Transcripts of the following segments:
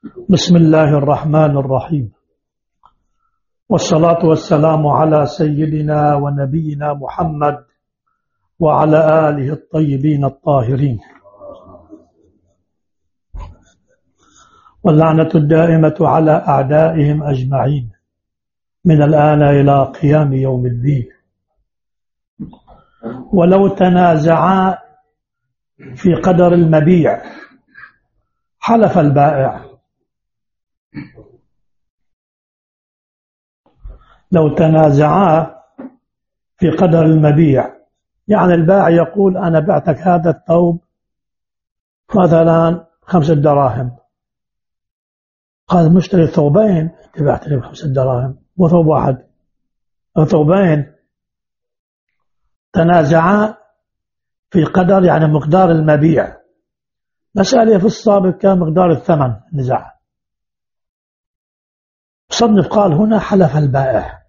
بسم الله الرحمن الرحيم، والصلاة والسلام على سيدنا ونبينا محمد وعلى آله الطيبين الطاهرين، واللعنة الدائمة على أعدائهم أجمعين من الآن إلى قيام يوم الدين. ولو تنازعا في قدر المبيع حلف البائع. لو تنازعا في قدر المبيع، يعني البائع يقول أنا بعتك هذا الثوب مثلا 5 دراهم، قال المشتري ثوبين، أنت بعتني ب5 دراهم مو ثوب واحد، ثوبين. تنازعا في قدر يعني مقدار المبيع. مسألة في السابق كان مقدار الثمن نزاع. صنف قال هنا حلف البائع.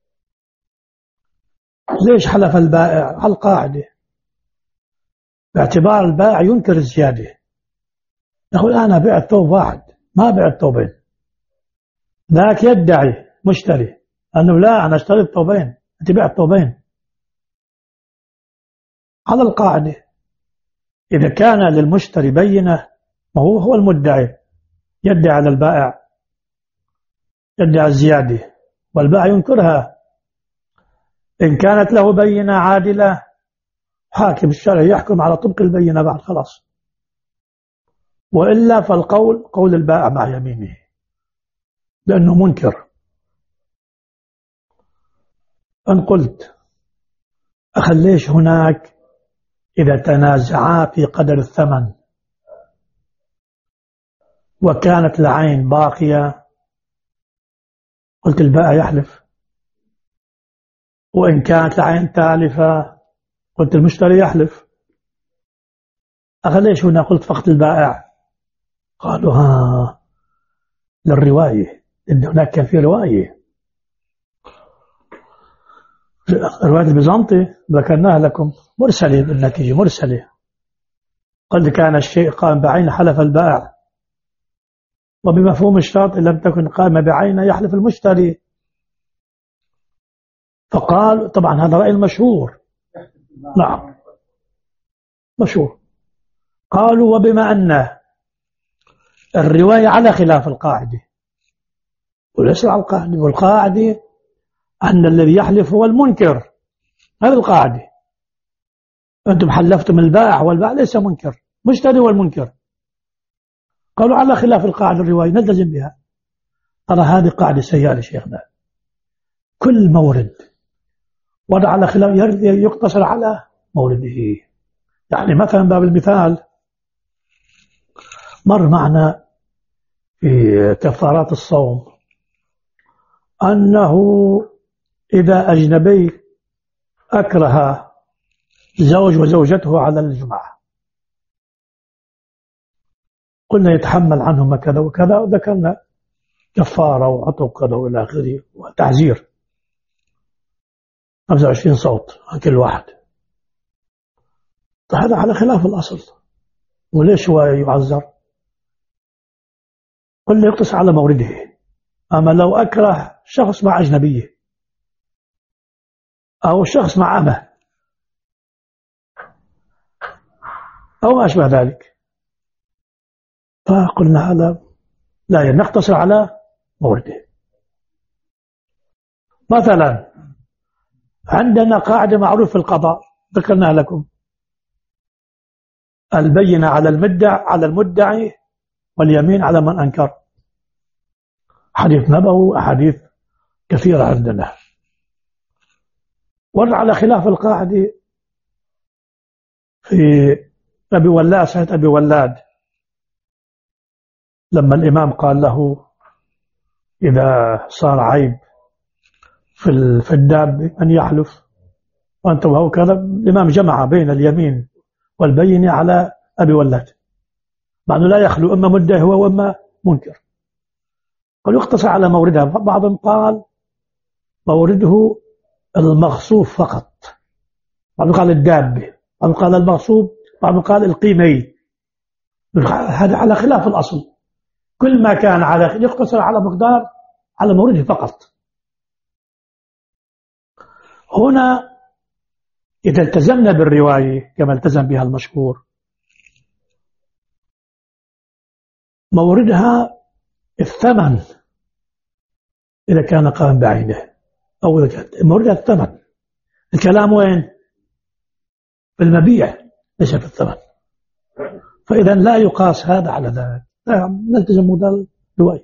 ليش حلف البائع؟ على القاعدة، باعتبار البائع ينكر الزيادة، يقول أنا بعت ثوب واحد ما بعت ثوبين. ذاك يدعي مشتري أنه لا، أنا اشتريت ثوبين، أنت بعت ثوبين. على القاعدة إذا كان للمشتري بينة، ما هو المدعي يدعي على البائع، يدعي الزيادة والبائع ينكرها. إن كانت له بينة عادلة حاكم الشرع يحكم على طبق البينة بعد خلاص، وإلا فالقول قول البائع مع يمينه لأنه منكر. أن قلت أخليش هناك إذا تنازعا في قدر الثمن وكانت العين باقية، قلت البائع يحلف، وإن كانت العين تالفة قلت المشتري يحلف. أخليش هنا قلت فقط البائع. قالوا ها للرواية، إن هناك كان في رواية البيزنطي ذكرناها لكم مرسلة، بالنتيجة مرسلة. قد كان الشيء قام بعين حلف البائع، وبمفهوم الشرط إن لم تكن قائمة بعينه يحلف المشتري. فقال طبعا هذا رأي المشهور، نعم مشهور. قالوا وبما أن الرواية على خلاف القاعدة، وليس على القاعدة، والقاعدة أن الذي يحلف هو المنكر، هذه القاعدة. أنتم حلفتم البائع والبائع ليس منكر، مشتري والمنكر. قالوا على خلاف القاعدة الرواية نلتزم بها. ترى هذه قاعدة سيئة لشيخنا، كل مورد وضع على خلاف يقتصر على مورده. يعني مثلا باب المثال مر معنا في كفارات الصوم أنه إذا أجنبي أكره زوج وزوجته على الجمعة، قلنا يتحمل عنهما كذا وكذا، وذكرنا كفارة وعتق كذا وإلى آخره وتعزير 25 صوت عن كل واحد. هذا على خلاف الأصل، وليش هو يعذر؟ قلنا يقتصر على مورده. أما لو أكره شخص مع أجنبية أو شخص مع أمه أو ما أشبه ذلك، فقلنا هذا لا نقتصر على مورده. مثلا عندنا قاعدة معروفة في القضاء ذكرناها لكم، البينة على المدعي واليمين على من أنكر. حديث نبوي، أحاديث كثيرة عندنا. ورد على خلاف القاعدة في أبي ولاد، سنة أبي ولاد لما الإمام قال له إذا صار عيب في الداب أن يحلف وأنت وهو كذا، الإمام جمع بين اليمين والبينة على أبي ولاد، مع أنه لا يخلو إما مدعي هو وإما منكر. قال يقتصر على موردها. بعضهم قال مورده المغصوب فقط، بعضهم قال الدابة، بعضهم قال المغصوب، بعضهم قال القيمي. هذا على خلاف الأصل. كل ما كان على يقتصر على مقدار على مورده فقط. هنا إذا التزمنا بالرواية كما التزم بها المشهور، موردها الثمن إذا كان قائم بعينه، أو إذا كان موردها الثمن. الكلام وين؟ في المبيع ليس في الثمن. فإذا لا يقاس هذا على ذلك، نلتزم موديل الرواية.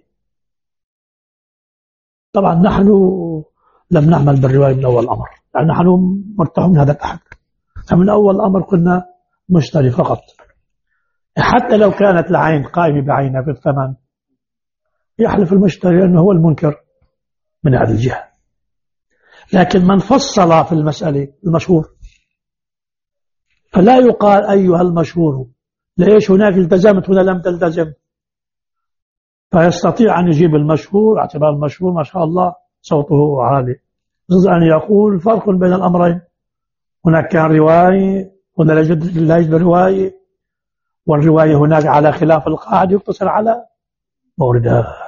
طبعا نحن لم نعمل بالرواية من أول الأمر، يعني نحن مرتاحون من هذا الأحد. من أول الأمر قلنا مشتري فقط، حتى لو كانت العين قائمة بعينها في الثمن يحلف المشتري أنه هو المنكر من هذه الجهة. لكن من فصل في المسألة المشهور، فلا يقال أيها المشهور ليش هناك التزمت هنا لم تلتزم، فيستطيع أن يجيب المشهور اعتبار المشهور ما شاء الله صوته عالي، يجوز أن يقول فرق بين الأمرين، هناك كان رواية هنا لا يوجد رواية، والرواية هناك على خلاف القاعدة يقتصر على موردها.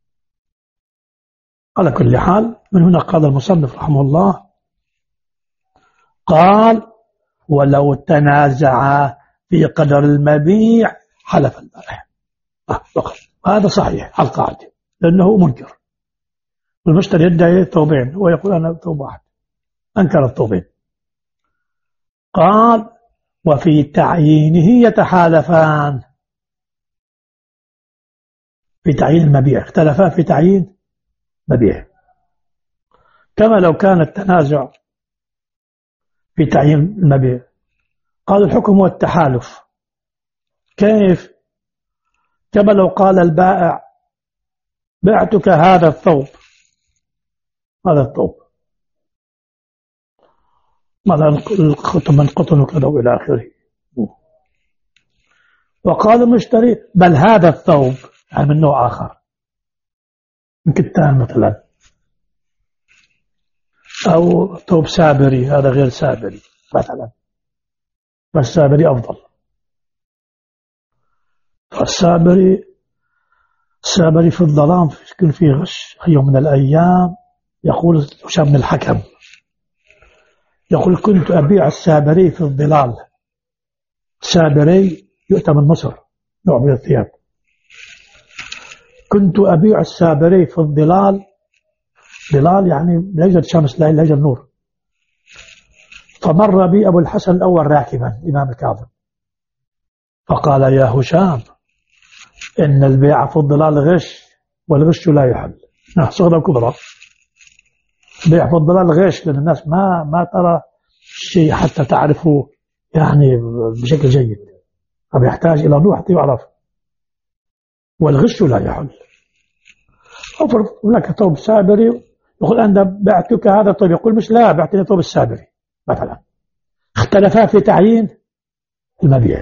على كل حال من هنا قال المصنف رحمه الله قال ولو تنازع في قدر المبيع حلف البائع فقط. هذا صحيح على القاعدة لأنه منكر، والمشتري يدعي ثوبين ويقول أنا ثوب واحد، أنكر الثوبين. قال وفي تعيينه يتحالفان، في تعيين المبيع اختلفا في تعيين مبيع، كما لو كان التنازع في تعيين المبيع. قال الحكم هو التحالف. كيف؟ كما لو قال البائع بعتك هذا الثوب، هذا الثوب مثلا من قطن وكذا إلى آخره، وقال المشتري بل هذا الثوب يعني من نوع آخر من كتان مثلا، أو ثوب سابري هذا غير سابري مثلا، فالسابري أفضل. فالسابري في الظلام يكون فيه غش. يوم من الأيام يقول هشام بن الحكم يقول كنت أبيع السابري في الظلال. سابري يؤتى من مصر نوع من الثياب. كنت أبيع السابري في الظلال، ظلال يعني لا يوجد شمس لا يوجد نور. فمر بي أبو الحسن الأول راكبا الإمام الكاظم فقال يا هشام إن البيع في الظلال غش والغش لا يحل. صغرى كبرى. بيع في الظلال غش لأن الناس ما ترى شيء حتى تعرفه يعني بشكل جيد، فبيحتاج إلى نور حتى يعرف، والغش لا يحل. أفرض لك ثوب سابري يقول أنا بعتك هذا الثوب، يقول مش لا بعتني ثوب السابري مثلا. اختلفا في تعيين المبيع.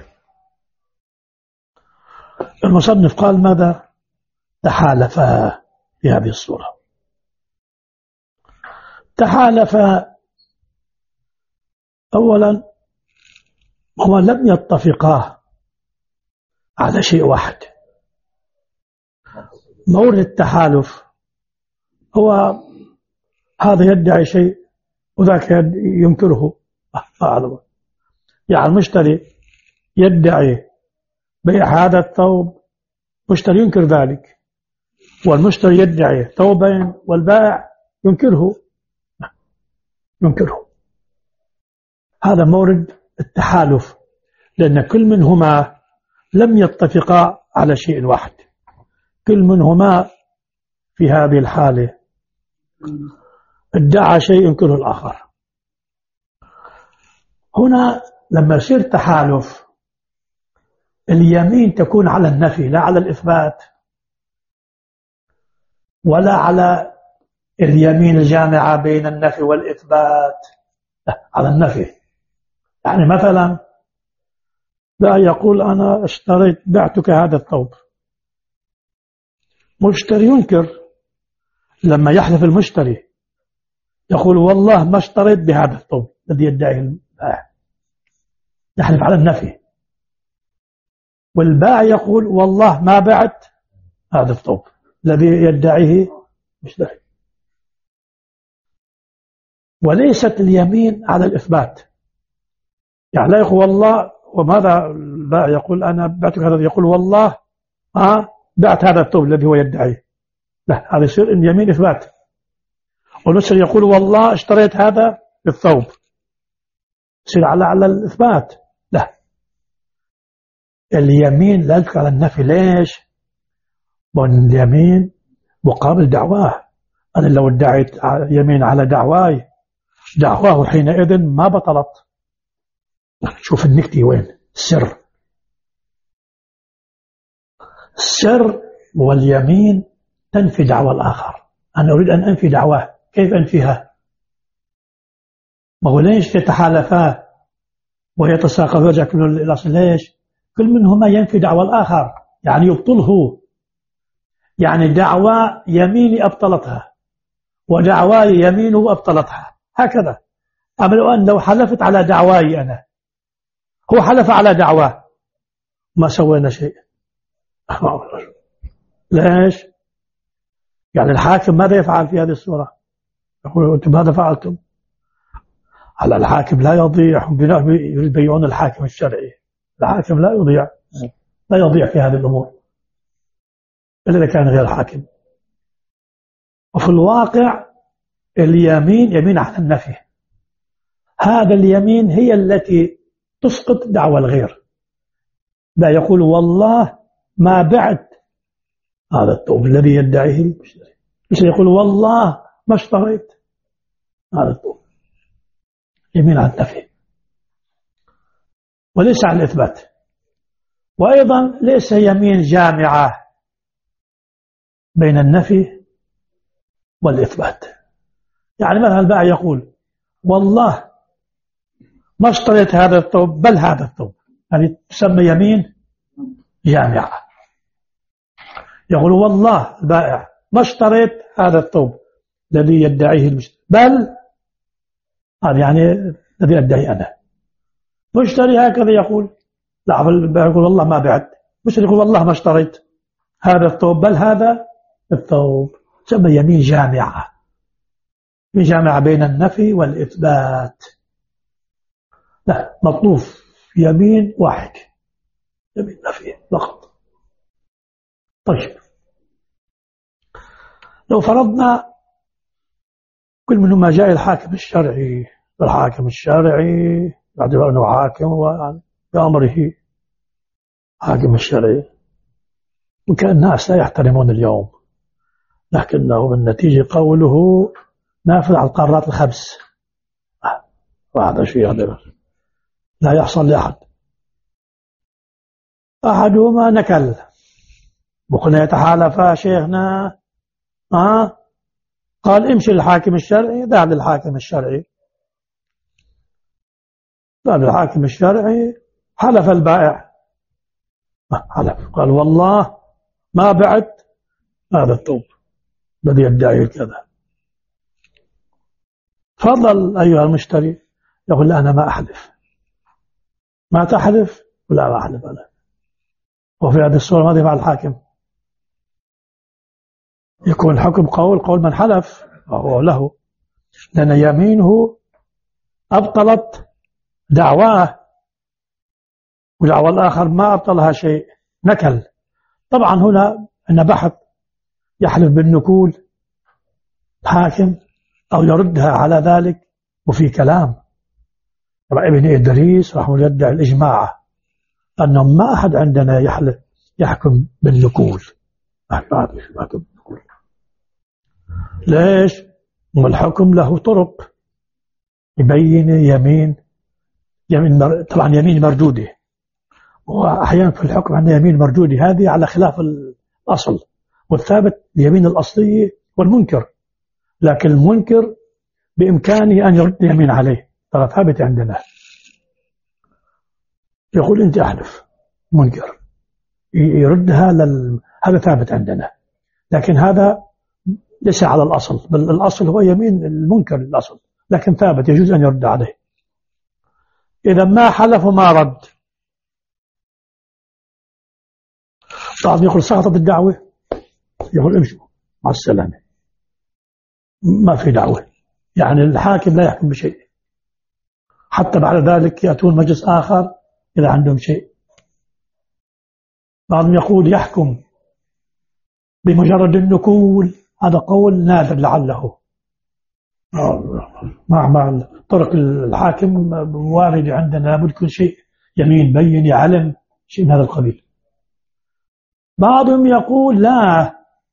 المصنف قال ماذا؟ تحالفا في هذه الصورة. تحالفا أولا هما لم يتفقا على شيء واحد. مورد التحالف هو هذا يدعي شيء وذاك ينكره. يعني المشتري يدعي بيع هذا الثوب، مشتري ينكر ذلك، والمشتري يدعي ثوبين والبائع ينكره. هذا مورد التحالف، لأن كل منهما لم يتفقا على شيء واحد، كل منهما في هذه الحالة ادعى شيء ينكره الآخر. هنا لما يصير تحالف اليمين تكون على النفي لا على الإثبات، ولا على اليمين الجامعة بين النفي والإثبات، لا على النفي. يعني مثلا لا يقول أنا اشتريت بعتك هذا الثوب، مشتري ينكر. لما يحلف المشتري يقول والله ما اشتريت بهذا الثوب الذي يدعيه البائع، يحلف على النفي. والبائع يقول والله ما بعت هذا الثوب الذي يدعيه مشتري. وليست اليمين على الإثبات، يعني لا يقول والله وماذا لا يقول أنا بعتك هذا، يقول والله بعت هذا الثوب الذي هو يدعيه، لا هذا يصير اليمين إثبات. والمشتري يقول والله اشتريت هذا الثوب، يصير على الإثبات. لا، اليمين لا يدخل على النفي. ليش؟ واليمين مقابل دعواه. أنا لو ادعيت يمين على دعواه حينئذ ما بطلت. شوف النكتة وين السر. السر واليمين تنفي دعوى الآخر. أنا أريد أن أنفي دعواه، كيف أنفيها؟ ما هو ليش يتحالفا ويتساقط ويرجع كل الأصل؟ ليش؟ كل منهما ينفي دعوى الآخر، يعني يبطله. يعني دعوى يميني أبطلتها ودعواي يمينه أبطلتها، هكذا. أما لو حلفت على دعواي أنا، هو حلف على دعواه، ما سوينا شيء. ليش؟ يعني الحاكم ماذا يفعل في هذه الصورة؟ يقول أنتم ماذا فعلتم؟ على الحاكم لا يضيع، يبيعون الحاكم الشرعي. الحاكم لا يضيع في هذه الأمور إلا إذا كان غير حاكم. وفي الواقع اليمين يمين على النفي، هذا اليمين هي التي تسقط دعوى الغير. لا يقول والله ما بعت هذا الثوب الذي يدعيه المشتري، مش يقول والله ما اشتريت هذا الثوب. يمين على النفي وليس على الإثبات. وأيضا ليس يمين جامعة بين النفي والإثبات. يعني مثلا البائع يقول والله ما اشتريت هذا الثوب بل هذا الثوب، هذه تسمى يمين جامعة. يقول والله البائع ما اشتريت هذا الثوب الذي يدعيه المشتري بل هذا يعني الذي أدعي أنا. مشتري هكذا يقول، لا البائع يقول والله ما بعت، مشتري يقول والله ما اشتريت هذا الثوب بل هذا الثوب، تسمى يمين جامعة. جامعة بين النفي والإثبات. لا، مطلوب يمين واحد، يمين نفي فقط. طيب لو فرضنا كل منهما جاء الحاكم الشرعي، الحاكم الشرعي باعتبار أنه حاكم بأمره حاكم الشرعي، وكان الناس لا يحترمون اليوم، لكنه بالنتيجة قوله نافذ على القارات الخمس. وهذا شيء لا يحصل لأحد. أحدهما نكل، وقلنا يتحالفا شيخنا قال امشي للحاكم الشرعي، ذهب للحاكم الشرعي، ذهب للحاكم الشرعي، حلف البائع، حلف قال والله ما بعت هذا الثوب الذي يدعي كذا. تفضل أيها المشتري، يقول لا أنا ما أحلف. ما تحلف؟ لا ما أحلف أنا. وفي هذه الصورة ماذا يفعل الحاكم؟ يكون الحكم قول من حلف وهو له، لأن يمينه أبطلت دعواه ودعوى الآخر ما أبطلها شيء، نكل. طبعا هنا أن بحث يحلف بالنكول الحاكم أو يردها على ذلك، وفي كلام ابن إدريس رحمه الله يدعي الإجماع أنه ما أحد عندنا يحكم بالنكول. ليش؟ والحكم له طرق يبين يمين طبعا يمين مردودة، وأحيانا في الحكم عندنا يمين مردودة، هذه على خلاف الأصل، والثابت اليمين الأصلية والمنكر، لكن المنكر بإمكانه أن يرد يمين عليه، ترى ثابت عندنا. يقول أنت أحلف، منكر يردها هذا ثابت عندنا، لكن هذا ليس على الأصل، بل الأصل هو يمين المنكر الأصل، لكن ثابت يجوز أن يرد عليه. إذا ما حلف وما رد، بعض يقول سقطت الدعوة، يقول امشوا مع السلامة، ما في دعوة. يعني الحاكم لا يحكم بشيء، حتى بعد ذلك يأتون مجلس آخر إذا عندهم شيء. بعضهم يقول يحكم بمجرد النكول، هذا قول نادر لعله. مع طرق الحاكم وارد عندنا لابد كل شيء يمين بين يعلم شيء من هذا القبيل. بعضهم يقول لا،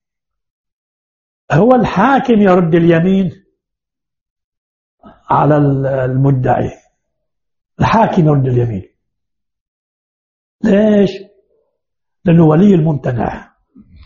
هو الحاكم يرد اليمين على المدعي، الحاكم يرد اليمين. ليش؟ لأنه ولي الممتنع،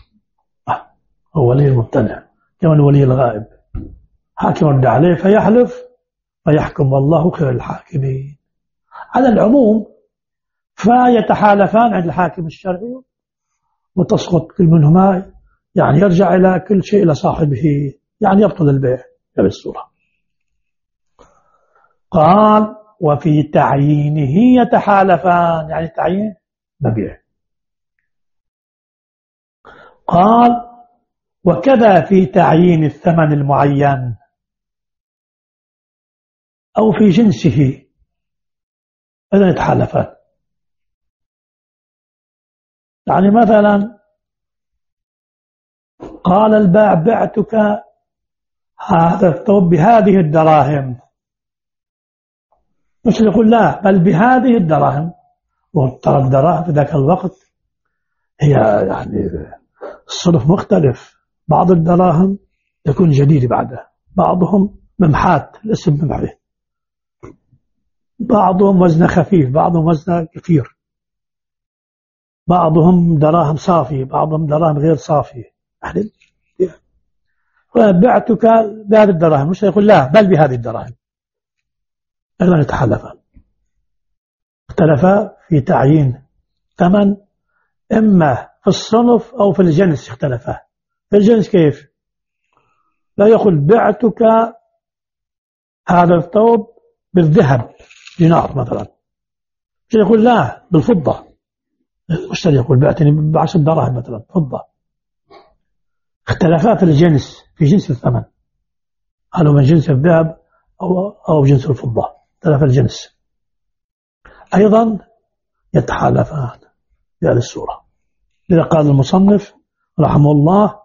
هو ولي الممتنع كما ولي الغائب. حاكم يرد عليه فيحلف فيحكم والله خير الحاكمين. على العموم فيتحالفان عند الحاكم الشرعي وتسقط كل منهما، يعني يرجع إلى كل شيء إلى صاحبه، يعني يبطل البيع بالصورة. قال وفي تعيينه يتحالفان، يعني تعيين مبيع. قال وكذا في تعيين الثمن المعين أو في جنسه أيضا يتحالفان. يعني مثلا قال البائع بعتك هذا الثوب بهذه الدراهم، مش يقول لا بل بهذه الدراهم. وترى الدراهم في ذاك الوقت هي يعني الصرف مختلف، بعض الدراهم يكون جديد بعدها، بعضهم ممحات الاسم ممحي، بعضهم وزنه خفيف، بعضهم وزنه كثير، بعضهم دراهم صافي، بعضهم دراهم غير صافي. بعتك بهذه الدراهم، مش يقول لا بل بهذه الدراهم. أيضا يتحالفان. اختلفا في تعيين ثمن، إما في الصنف أو في الجنس اختلفا. في الجنس كيف؟ لا يقول بعتك هذا الثوب بالذهب دينار مثلا، مش يقول لا بالفضة. المشتري يقول بعتني ب10 دراهم مثلا فضة. اختلفا في الجنس، في جنس الثمن، هل هو من جنس الذهب أو جنس الفضة، اختلف الجنس. أيضا يتحالفان بهذه الصورة. لذا قال المصنف رحمه الله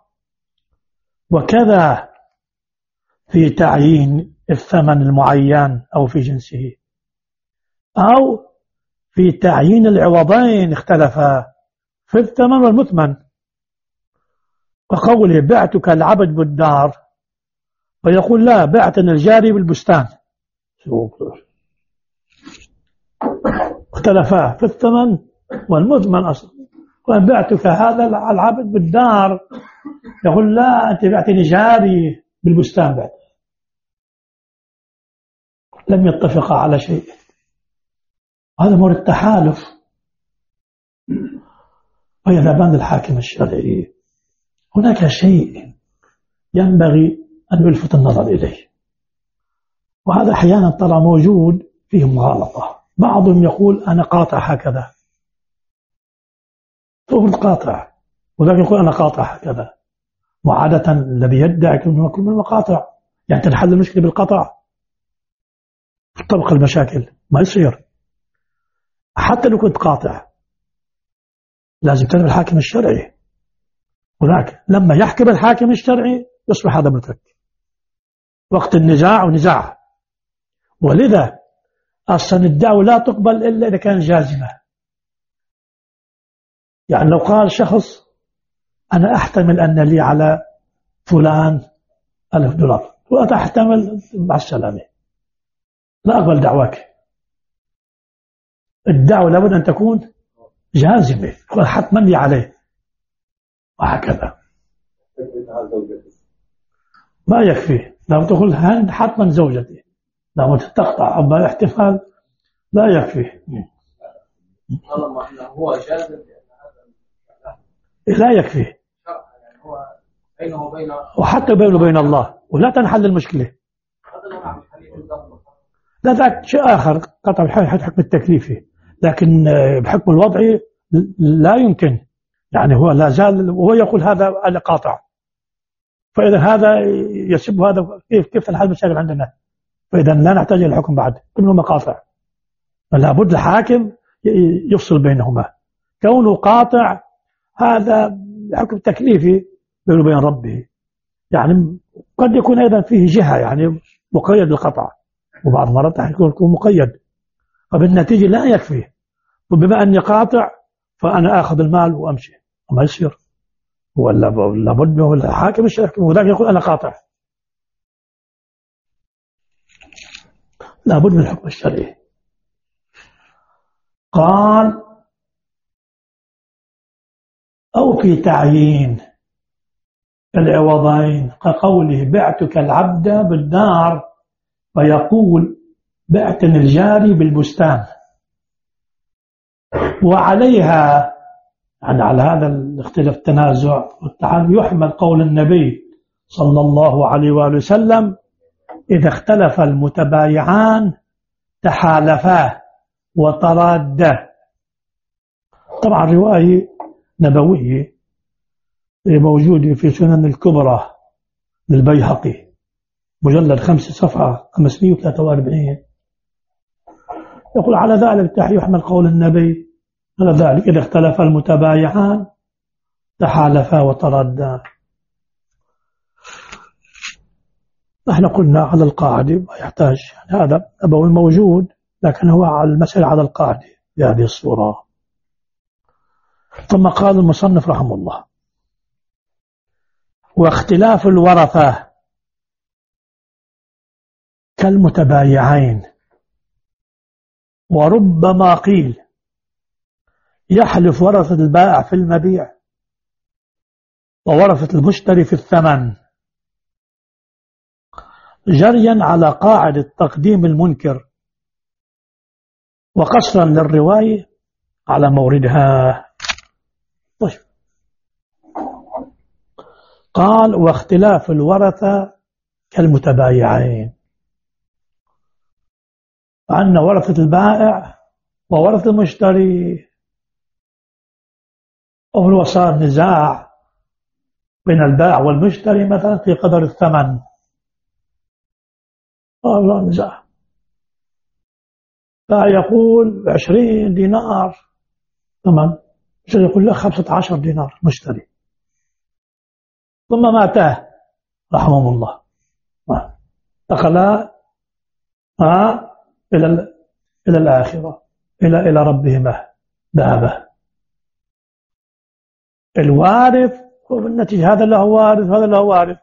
وكذا في تعيين الثمن المعين أو في جنسه أو في تعيين العوضين اختلفا في الثمن والمثمن. وقوله بعتك العبد بالدار ويقول لا بعتنا الجاري بالبستان، اختلفا في الثمن والمثمن أصلا. وأن بعتك هذا العبد بالدار يقول لا أنت بعتني جاري بالبستان بعد. لم يتفقا على شيء. هذا مورد التحالف. ويذهبان للحاكم الشرعي. هناك شيء ينبغي أن يلفت النظر إليه، وهذا أحيانا ترى موجود فيه مغالطة. بعضهم يقول أنا قاطع هكذا، تقول قاطع، وذلك يقول أنا قاطع هكذا. وعادة الذي يدعي أنه يكون من المقاطع، يعني تنحل المشكلة بالقطع طبق المشاكل ما يصير. حتى لو كنت قاطع لازم تنبه الحاكم الشرعي، هناك لما يحكم الحاكم الشرعي يصبح هذا مترك وقت النزاع ونزاع. ولذا أصلا الدعوة لا تقبل إلا إذا كان جازمة. يعني لو قال شخص أنا أحتمل أن لي على فلان $1000 وأتحتمل مع السلامة، لا أقبل دعواك. الدعوة لابد أن تكون جازمة، حتما لي عليه، وهكذا. ما يكفي لو تقول حتما زوجتي، لو تقطع أما احتفال لا يكفي. هو جازم لا يكفي، وحتى بينه وبين الله، ولا تنحل المشكلة. لا ذاك شيء آخر، قطع الحكم التكليفي، لكن بحكم الوضعي لا يمكن. يعني هو لا زال وهو يقول هذا قاطع، فإذا هذا يسب هذا كيف الحال مشاكل عندنا؟ فإذا لا نحتاج إلى الحكم بعد، كلهما قاطع، فلا بد الحاكم يفصل بينهما. كونه قاطع هذا حكم تكليفي بينه وبين ربه، يعني قد يكون أيضا فيه جهة يعني مقيد بالقطع، وبعض المرات يكون مقيد، فبالنتيجة لا يكفي، وبما أني قاطع فأنا آخذ المال وأمشي، وما يصير، هو لابد من الحاكم يحكم، وذاك يقول أنا قاطع، لابد من الحكم الشرعي. قال أو في تعيين العوضين كقوله بعتك العبد بالدار، فيقول بعتني الجاري بالبستان. وعليها يعني على هذا الاختلاف التنازع والتعامل يحمل قول النبي صلى الله عليه وآله وسلم إذا اختلف المتبايعان تحالفا وترادا. طبعا رواية نبوية موجودة في سنن الكبرى للبيهقي مجلد 5 صفحة 543، يقول على ذلك يحمل قول النبي على ذلك إذا اختلف المتبايعان تحالفا وترادا. نحن قلنا على القاعدة ما يحتاج، يعني هذا نبوي موجود لكن هو على المسألة على القاعدة بهذه الصورة. ثم قال المصنف رحمه الله واختلاف الورثة كالمتبايعين، وربما قيل يحلف ورثة البائع في المبيع وورثة المشتري في الثمن، جريا على قاعدة تقديم المنكر وقصرا للرواية على موردها. طيب. قال واختلاف الورثة كالمتبايعين، أن ورثة البائع وورثة المشتري، أو صار نزاع بين البائع والمشتري مثلا في قدر الثمن، والله نزاع، فيقول 20 دينار ثمن، مشتري يقول له 15 دينار مشتري، ثم ماته رحمه الله دخلا إلى الآخرة إلى ربهما ذهبا. الوارث هو بالنتيجة هذا له وارث هذا له وارث،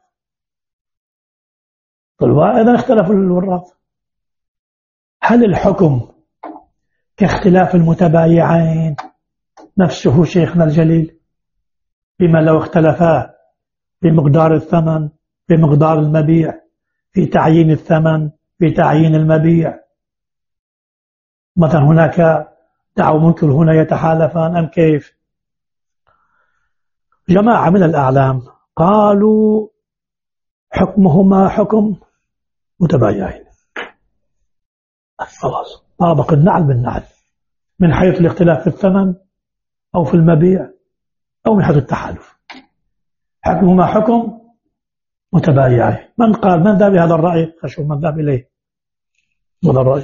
إذا اختلف الوراث هل الحكم كاختلاف المتبايعين نفسه شيخنا الجليل بما لو اختلفا في مقدار الثمن، في مقدار المبيع، في تعيين الثمن، في تعيين المبيع، مثلا هناك دعوى منكر هنا يتحالفان أم كيف؟ جماعة من الأعلام قالوا حكمهما حكم متبايعين، خلاص طابق النعل بالنعل من حيث الاختلاف في الثمن أو في المبيع أو من حيث التحالف، حكمهما حكم متبايعين. من ذهب بهذا الرأي؟ أشوف من ذهب إليه هذا الرأي.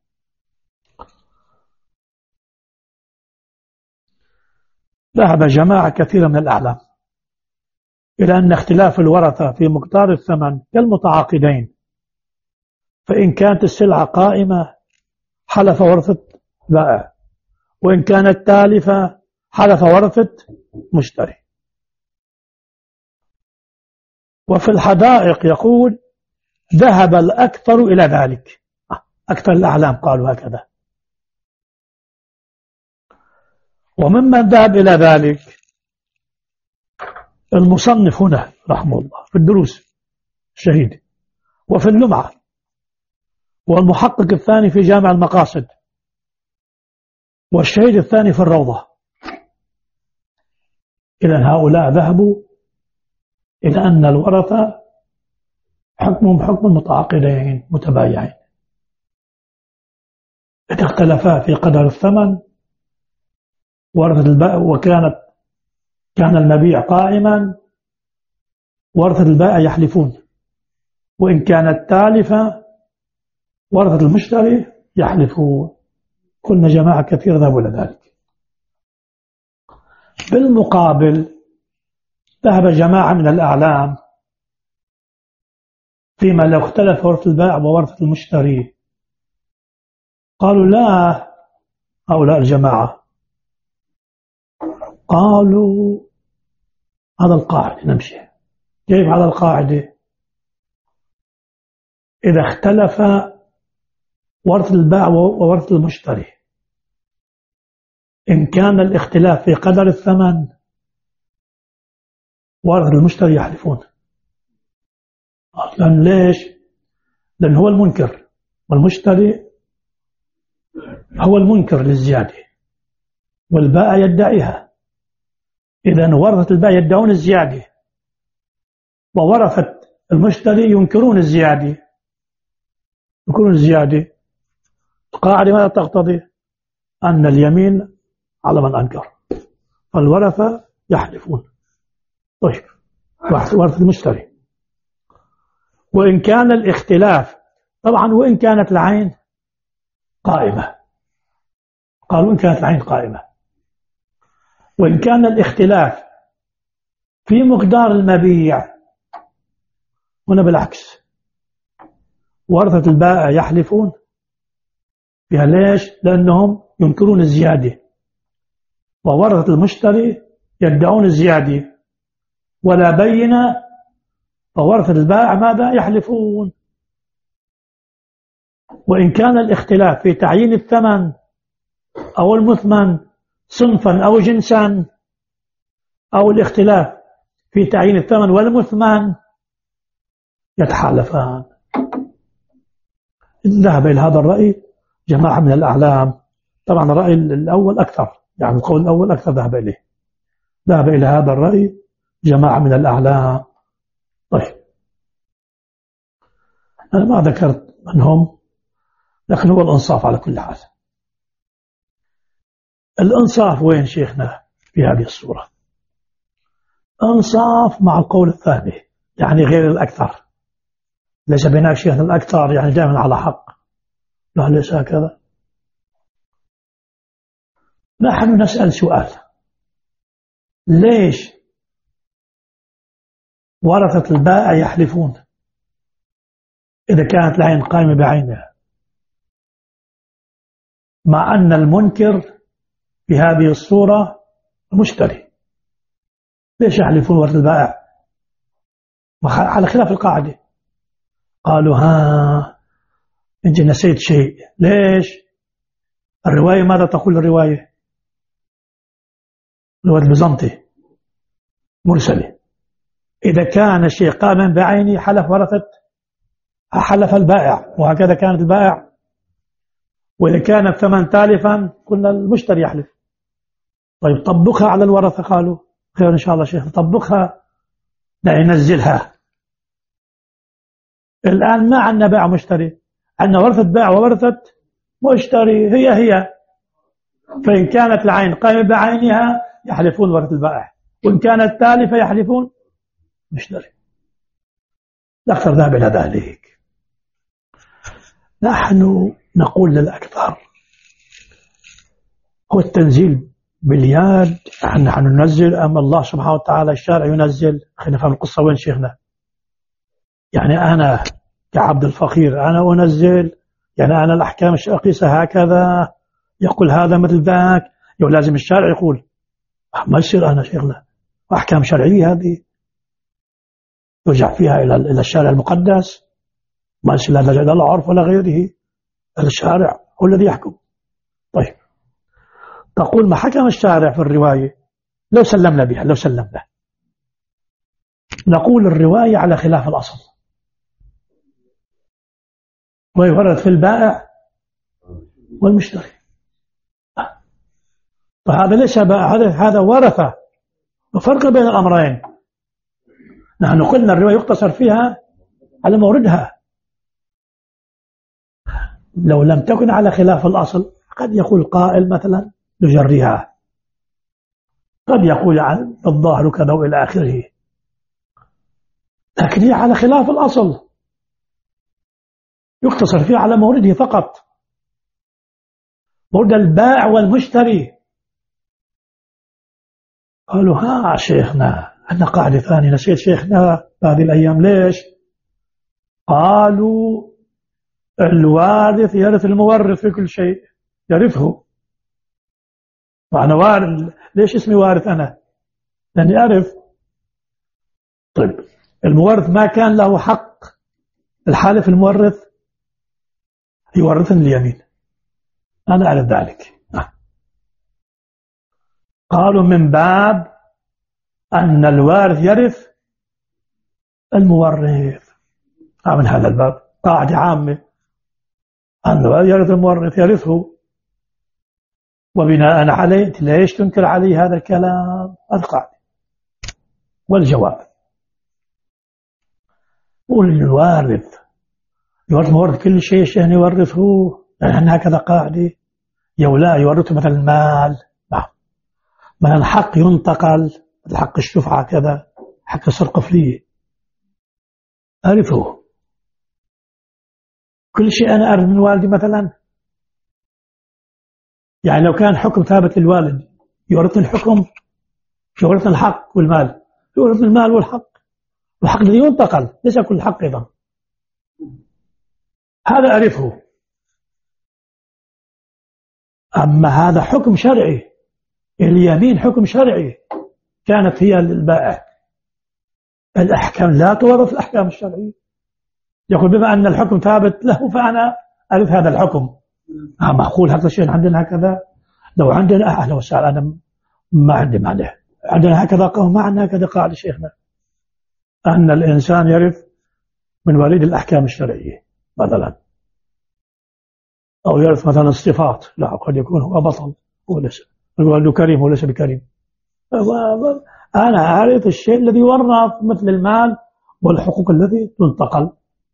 ذهب جماعة كثيرة من الأعلام إلى أن اختلاف الورثة في مقدار الثمن كالمتعاقدين، فإن كانت السلعة قائمة حلف ورثة بائع، وإن كانت تالفة حلف ورثة مشتري. وفي الحدائق يقول ذهب الأكثر إلى ذلك، أكثر الأعلام قالوا هكذا. وممن ذهب إلى ذلك المصنف هنا رحمه الله في الدروس الشهيد، وفي اللمعة، والمحقق الثاني في جامع المقاصد، والشهيد الثاني في الروضة. إذن هؤلاء ذهبوا إلى أن الورثة حكمهم حكم المتعاقدين متبايعين، إذا اختلفا في قدر الثمن ورثة البائع وكانت كان المبيع قائما ورثة البائع يحلفون، وإن كانت تالفة ورثة المشتري يحلفون. كنا جماعة كثير ذهبوا إلى ذلك. بالمقابل ذهب جماعة من الأعلام فيما لو اختلف ورثة البائع وورثة المشتري، قالوا لا، هؤلاء الجماعة قالوا هذا القاعدة نمشي. كيف على القاعدة؟ إذا اختلف ورثة البائع وورثة المشتري، إن كان الاختلاف في قدر الثمن ورثة المشتري يحلفون. لأن ليش؟ لأن هو المنكر والمشتري هو المنكر للزيادة والبائع يدعيها. إذن ورثة البائع يدعون الزيادة وورثة المشتري ينكرون الزيادة. القاعدة ماذا تقتضي؟ أن اليمين على من أنكر، فالورثة يحلفون. طيب، ورثة المشتري وإن كان الاختلاف، طبعا وإن كانت العين قائمة، قالوا إن كانت العين قائمة، وإن كان الاختلاف في مقدار المبيع، هنا بالعكس ورثة البائع يحلفون فيها. ليش؟ لأنهم ينكرون الزيادة، وورثة المشتري يدعون الزيادة ولا بينة، فورثة البائع ماذا؟ يحلفون. وإن كان الاختلاف في تعيين الثمن أو المثمن صنفا أو جنسا، أو الاختلاف في تعيين الثمن والمثمن، يتحالفان. ذهب إلى هذا الرأي جماعة من الأعلام. طبعا الرأي الأول أكثر، يعني القول الأول أكثر ذهب إلى هذا الرأي جماعة من الأعلام. طيب، أنا ما ذكرت من هم، لكن هو الإنصاف على كل حال. الإنصاف وين شيخنا في هذه الصورة؟ إنصاف مع القول الثاني، يعني غير الأكثر. ليس بينك شيخنا الأكثر يعني دائما على حق، لا، ليس هكذا. نحن نسأل سؤال: ليش ورثة البائع يحلفون إذا كانت العين قائمة بعينها، مع أن المنكر في هذه الصورة المشتري؟ ليش يحلفون ورثة البائع على خلاف القاعدة؟ قالوا أنت نسيت شيء. ليش؟ الرواية ماذا تقول؟ الرواية البيزنطي مرسلة: إذا كان الشيء قائما بعينه حلف البائع، وهكذا كانت البائع. وإذا كان الثمن تالفا قلنا المشتري يحلف. طيب، طبقها على الورثة. قالوا خير إن شاء الله شيخ، طبقها، لا ينزلها. الآن ما عندنا بائع مشتري، عندنا ورثة بائع وورثة مشتري، هي. فإن كانت العين قائمة بعينها يحلفون ورثة البائع، وإن كانت تالفة يحلفون مشتري. الأكثر ذهب إلى ذلك. نحن نقول للأكثر هو التنزيل باليد. نحن ننزل أم الله سبحانه وتعالى الشارع ينزل؟ خلينا نفهم القصة وين شيخنا. يعني أنا كعبد الفقير أنا أنزل، يعني أنا الأحكام أقيسها هكذا، يقول هذا مثل ذاك، لازم الشارع يقول. ما يصير أنا شيخنا أحكام شرعية هذه يرجع فيها إلى الشارع المقدس، ما يصير لا إلى العرف ولا غيره، الشارع هو الذي يحكم. طيب، تقول ما حكم الشارع في الرواية لو سلمنا بها، نقول الرواية على خلاف الأصل، ويورد في البائع والمشتري. فهذا ليس بائع، هذا ورثة، وفرق بين الأمرين. نحن قلنا الرواية يقتصر فيها على موردها. لو لم تكن على خلاف الأصل قد يقول قائل مثلا نجريها، قد يقول عن الظاهر كذا وإلى آخره، لكن هي على خلاف الأصل، يقتصر فيها على مورده فقط، مورد البائع والمشتري. قالوا ها شيخنا عندنا قاعدة ثانية نسيت شيخنا هذه الأيام. ليش؟ قالوا الوارث يرث المورث في كل شيء، يرثه. وأنا وارث، ليش اسمي وارث أنا؟ لأني أعرف. طيب المورث ما كان له حق الحالف المورث يورثني اليمين، أنا أعرف ذلك. قالوا من باب أن الوارث يرث المورث، من هذا الباب قاعدة عامة أن الوارث يرث المورث يرثه. وبناء عليه ليش تنكر عليه هذا الكلام؟ القاعدة. والجواب قول الوارث يورث مورث كل شيء شيء يورثه، يعني هكذا قاعدة. يولا يورثه مثل المال، مثلا حق ينتقل، حق الشفعة كذا، حق السرقة فليه، أعرفه كل شيء أنا أعرف من والدي مثلا. يعني لو كان حكم ثابت للوالد يورث الحكم، يورث الحق والمال، يورث المال والحق، والحق الذي ينتقل ليس كل حق أيضا. هذا أعرفه. أما هذا حكم شرعي، اليمين حكم شرعي كانت هي للبائع. الأحكام لا تورث الأحكام الشرعية. يقول بما أن الحكم ثابت له فأنا أرث هذا الحكم. معقول هذا الشيء عندنا هكذا؟ لو عندنا أهلا وسهلا، أنا ما عندي مانع. عندنا هكذا قوم، ما عندنا هكذا قاعدة شيخنا أن الإنسان يرث من وليد الأحكام الشرعية مثلا، أو يرث مثلا الصفات. لا، قد يكون هو بطل وليس الوالد كريم وليس بكريم. أنا أعرف الشيء الذي ورث مثل المال والحقوق التي تنتقل.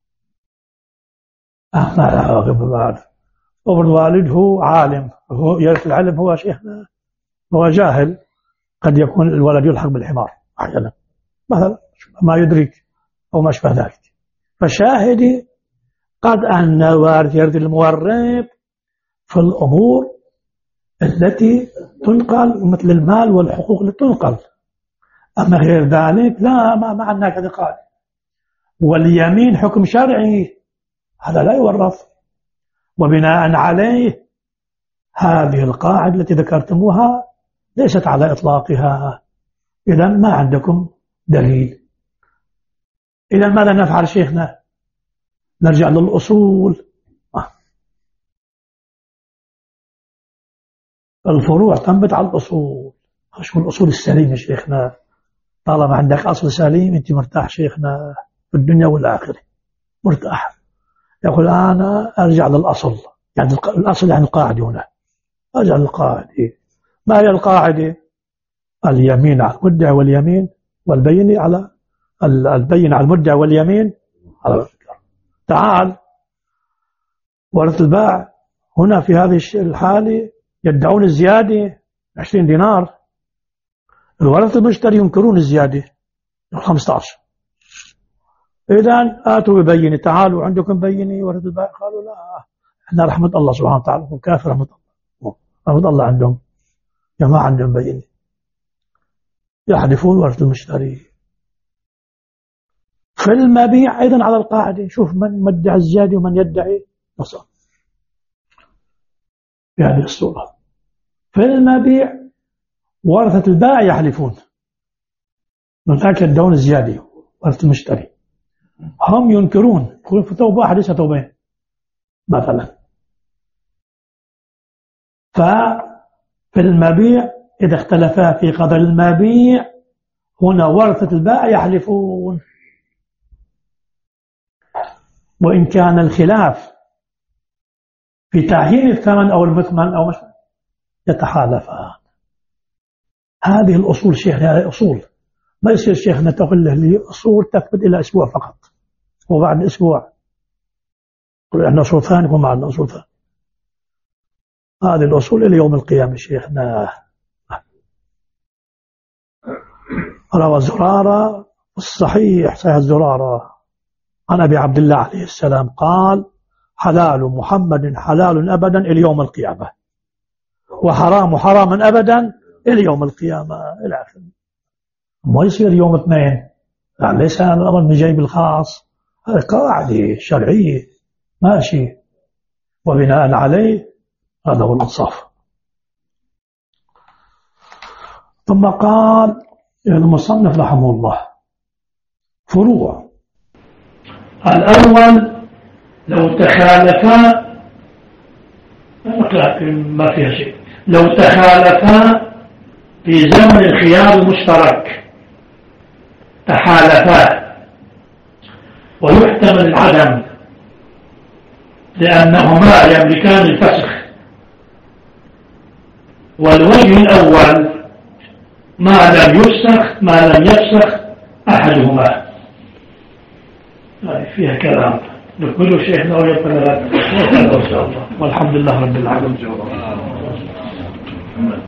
ما أغيب بعد. والوالد هو عالم، هو يرث العلم، هو شيخنا هو جاهل، قد يكون الولد يلحق بالحمار أحيانا مثلا ما يدرك أو ما أشبه ذلك. فشاهدي قد أن الوارث يرث المورث في الأمور التي تنقل مثل المال والحقوق التي تنقل. أما غير ذلك لا، ما عندنا كذا قاعدة. واليمين حكم شرعي، هذا لا يورث. وبناء عليه هذه القاعدة التي ذكرتموها ليست على إطلاقها. إذا ما عندكم دليل. إذا ماذا نفعل شيخنا؟ نرجع للأصول. الفروع تنبت على الأصول. شو الأصول السليمة شيخنا؟ طالما عندك أصل سليم أنت مرتاح شيخنا في الدنيا والآخرة، مرتاح. يقول أنا أرجع للأصل، يعني الأصل يعني القاعدة هنا. أرجع للقاعدة. ما هي القاعدة؟ اليمين على المدعي واليمين والبين على البين على المدعي واليمين على المنكر. تعال ورث البائع هنا في هذه الحالة يدعون الزيادة 20 دينار، الورث المشتري ينكرون الزيادة 15. إذن آتوا ببينة، تعالوا عندكم بينة ورث البائع. قالوا لا، احنا رحمة الله سبحانه وتعالى، وكافر رحمة الله، رحمة الله عندهم، ما عندهم بينة. يحلفون ورث المشتري. في المبيع أيضا على القاعدة، شوف من مدعي الزيادة ومن يدعي نصاب بهذه الصورة. في المبيع ورثة البائع يحلفون، من ذاك يدعون الزيادة ورثة المشتري، هم ينكرون، يقولون في توبة واحد ليس توبين مثلا. ففي المبيع إذا اختلفا في قدر المبيع هنا ورثة البائع يحلفون، وإن كان الخلاف في تعيين الثمن أو المثمن أو مش يتحالفان. هذه الأصول شيخنا، هذه أصول. ما يصير شيخنا تقول له أصول تثبت إلى أسبوع فقط، وبعد أسبوع يقول إحنا أصول ثاني وما عندنا أصول ثاني. هذه الأصول إلى يوم القيامة شيخنا. روى زرارة الصحيح صحيح زرارة عن أبي عبد الله عليه السلام قال حلال محمد حلال أبدا إلى يوم القيامة وحرام حراما أبدا إلى يوم القيامة إلى آخره. ما يصير يوم اثنين، يعني ليس هذا الأمر من جيب الخاص، هذه قاعدة شرعية ماشي، وبناء عليه هذا هو الإنصاف. ثم قال المصنف رحمه الله فروع. الأول لو تخالفا ما فيها شيء، لو تخالفا في زمن الخيار المشترك تحالفا ويحتمل العدم لأنهما يملكان الفسخ. والوجه الأول ما لم يفسخ أحدهما. فيها كلام لكل شيء له يقبل. والحمد لله رب العالمين.